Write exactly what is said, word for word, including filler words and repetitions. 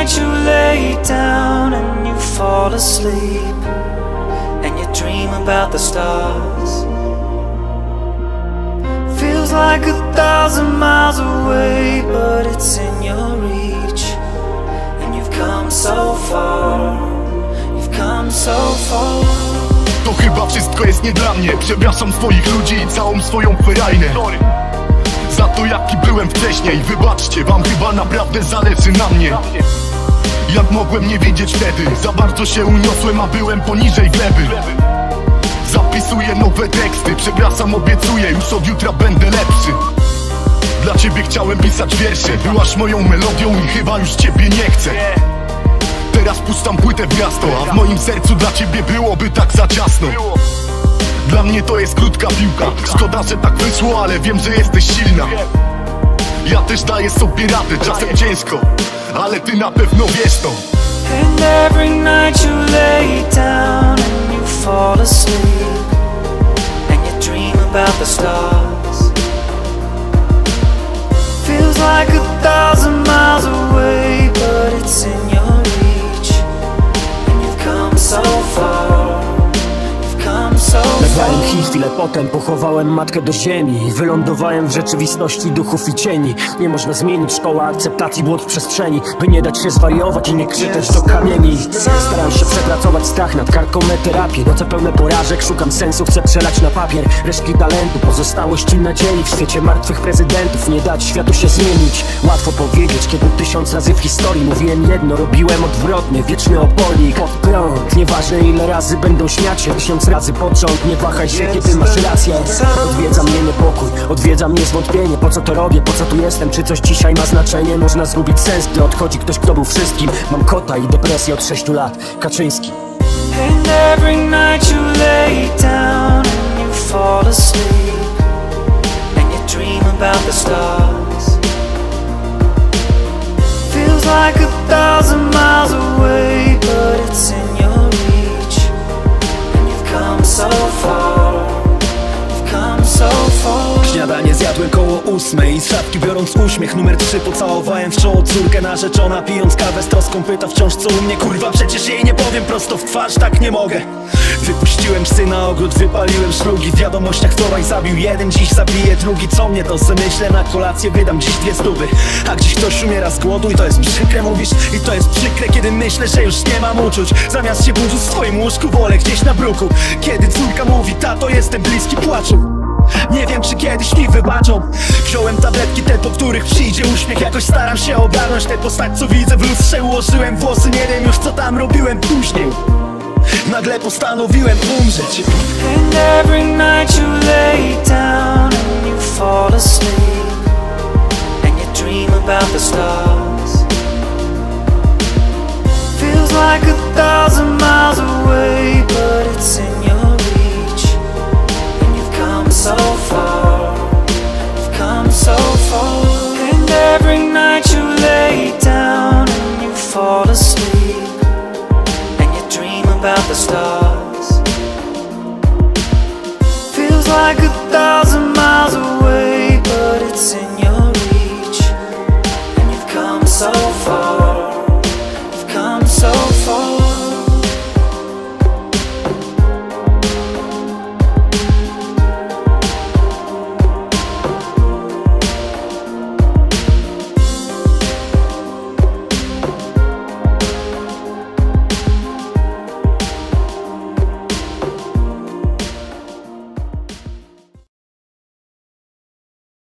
night you lay down and you fall asleep, and you dream about the stars. Feels like a thousand miles away, but it's in your reach, and you've come so far, you've come so far. To chyba wszystko jest nie dla mnie. Przepraszam swoich ludzi i całą swoją ferajnę za to jaki byłem wcześniej. Wybaczcie, wam chyba naprawdę zależy na mnie. Jak mogłem nie wiedzieć wtedy? Za bardzo się uniosłem, a byłem poniżej gleby. Zapisuję nowe teksty, przepraszam, obiecuję, już od jutra będę lepszy. Dla ciebie chciałem pisać wiersze, byłaś moją melodią i chyba już ciebie nie chcę. Teraz puszczam płytę w miasto, a w moim sercu dla ciebie byłoby tak za ciasno. Dla mnie to jest krótka piłka, szkoda, że tak wyszło, ale wiem, że jesteś silna. Ja też daję sobie radę, czasem ciężko, ale ty na pewno wiesz to. And every night you lay down and you fall asleep, and you dream about the stars. Feels like a thousand miles away, but it's in your reach, and you've come so far, you've come so far. Nagrałem hit, chwilę potem pochowałem matkę do ziemi. Wylądowałem w rzeczywistości duchów i cieni. Nie można zmienić szkoła akceptacji błąd w przestrzeni, by nie dać się zwariować i nie krzyczeć do kamieni. Staram się przepracować strach nad karką meterapię. Noce pełne porażek, szukam sensu, chcę przelać na papier resztki talentu, pozostałości nadziei w świecie martwych prezydentów. Nie dać światu się zmienić. Łatwo powiedzieć, kiedy tysiąc razy w historii mówiłem jedno, robiłem odwrotnie. Wieczny opornik, pod prąd. Nieważne ile razy będą śmiać się, tysiąc razy pod rząd. Nie wahaj się, kiedy masz rację. Odwiedza mnie niepokój, odwiedza mnie zwątpienie. Po co to robię, po co tu jestem, czy coś dzisiaj ma znaczenie? Można zgubić sens, gdy odchodzi ktoś, kto był wszystkim. Mam kota i depresję od sześciu lat. Kaczyński. And every night you lay down and you fall asleep, and you dream about the stars. Feels like a thousand miles away, but it's in your reach, and you've come so far, you've come so far. Śniadanie zjadłem koło ósmej i z szafki biorąc uśmiech. Numer trzy pocałowałem w czoło córkę. Narzeczona pijąc kawę z troską pyta wciąż co u mnie. Kurwa, przecież jej nie powiem prosto w twarz, tak nie mogę. Wypuściłem psy na ogród, wypaliłem szlugi. W wiadomościach wczoraj zabił jeden, dziś zabije drugi. Co mnie to se myślę, na kolację wydam dziś dwie stówy. A gdzieś ktoś umiera z głodu i to jest przykre, mówisz. I to jest przykre, kiedy myślę, że już nie mam uczuć. Zamiast się budzić w swoim łóżku, wolę gdzieś na bruku. Kiedy córka mówi, tato, jestem bliski płaczu. Nie wiem, czy kiedyś mi wybaczą. Wziąłem tabletki te, po których przyjdzie uśmiech. Jakoś staram się ogarnąć tę postać, co widzę w lustrze. Ułożyłem włosy, nie wiem już co tam robiłem później. Nagle postanowiłem umrzeć. And every night you lay down and you fall asleep, and you dream about the stars. Feels like a thousand miles away, but it's in your reach, and you've come so far, you've come so far. And every night you lay down and you fall asleep, and you dream about the stars. Feels like a thousand